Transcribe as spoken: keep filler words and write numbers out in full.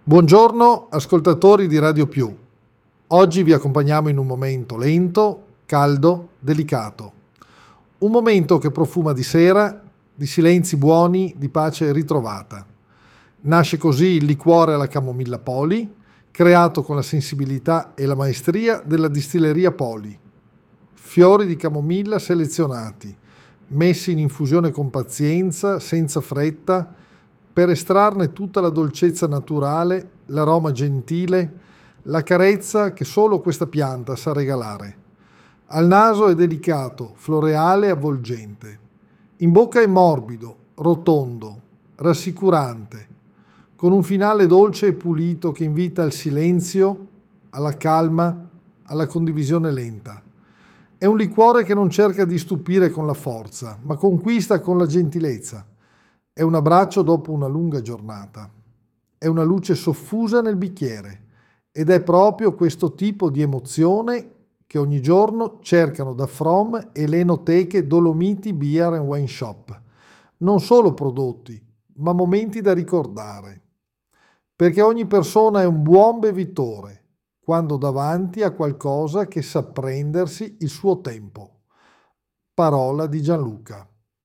Buongiorno ascoltatori di Radio Più. Oggi vi accompagniamo in un momento lento, caldo, delicato. Un momento che profuma di sera, di silenzi buoni, di pace ritrovata. Nasce così il liquore alla camomilla Poli, creato con la sensibilità e la maestria della distilleria Poli. Fiori di camomilla selezionati, messi in infusione con pazienza, senza fretta, per estrarne tutta la dolcezza naturale, l'aroma gentile, la carezza che solo questa pianta sa regalare. Al naso è delicato, floreale e avvolgente. In bocca è morbido, rotondo, rassicurante, con un finale dolce e pulito che invita al silenzio, alla calma, alla condivisione lenta. È un liquore che non cerca di stupire con la forza, ma conquista con la gentilezza. È un abbraccio dopo una lunga giornata. È una luce soffusa nel bicchiere ed è proprio questo tipo di emozione che ogni giorno cercano da From e le enoteche Dolomiti Beer and Wine Shop. Non solo prodotti, ma momenti da ricordare. Perché ogni persona è un buon bevitore quando davanti a qualcosa che sa prendersi il suo tempo. Parola di Gianluca.